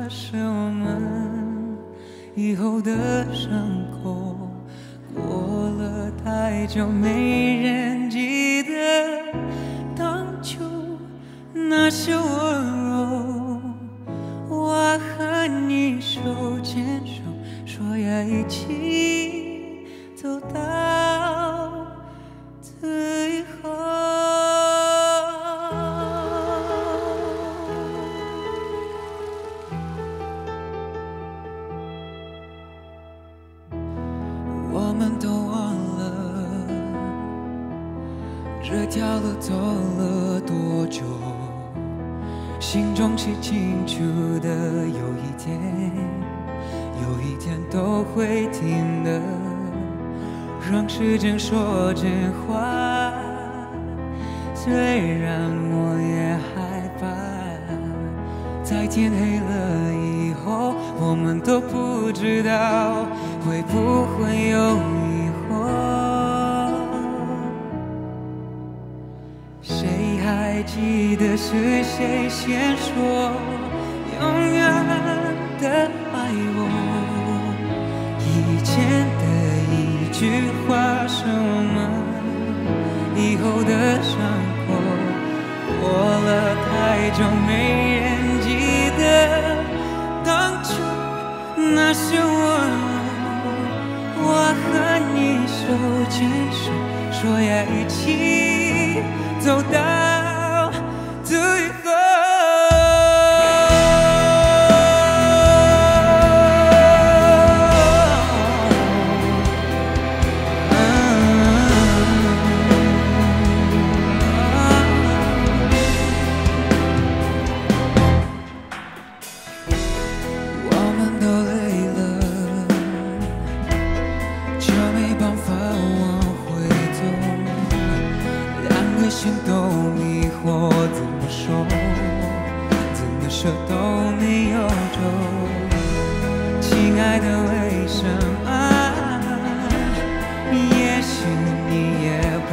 是我们以后的伤口。过了太久，没人记得当初那些温柔。我和你手牵手，说要一起走到最后。我们都忘了这条路走了多久，心中是清楚的，有一天都会停的。让时间说真话，虽然我也害怕，在天黑了以后，我们都不知道会不会有疑惑。谁还记得是谁先说永远的爱我？以前的一句话是我们以后的伤口。过了太久，没人记得当初那些温柔。我和你手牵手，说要一起走到最后。心都迷惑，怎么说，怎么舍都没有走。亲爱的，为什么？也许你也不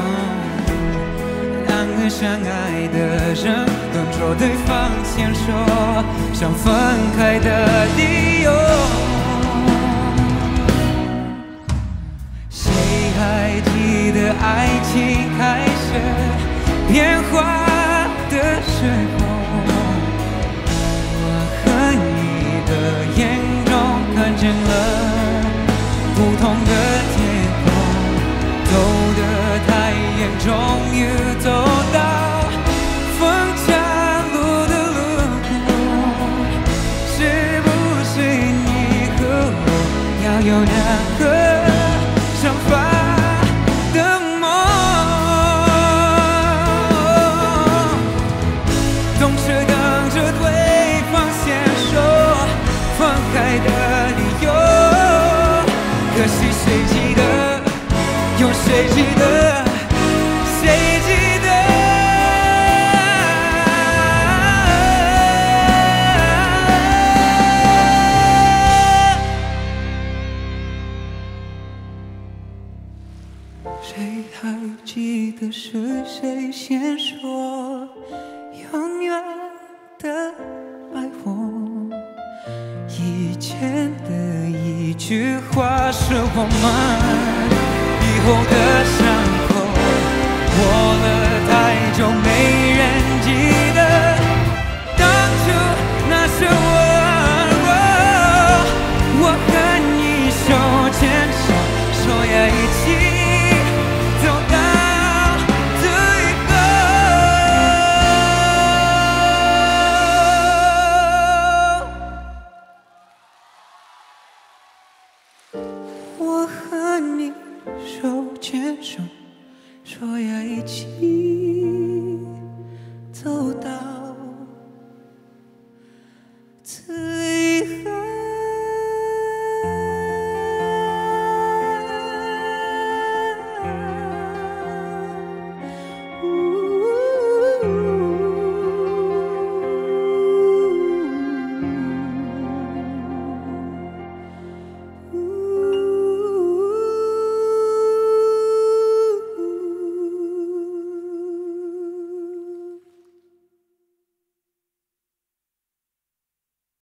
懂，两个相爱的人当作对方先说想分开的理由。谁还记得爱情开始变化的时候？我和你的眼中看见了不同的天空，走得太远，终于走到分岔路的路口。是不是你和我要有两个想法的梦，总是等着对方先说分开的理由。可惜谁记得，有谁记得，谁记得？谁还记得是谁先说永远的爱我？以前的一句话是我们以后的伤口。过了太久，没人记得当初那些温柔。我和你手牵手，说要一起手牵手，说要一起走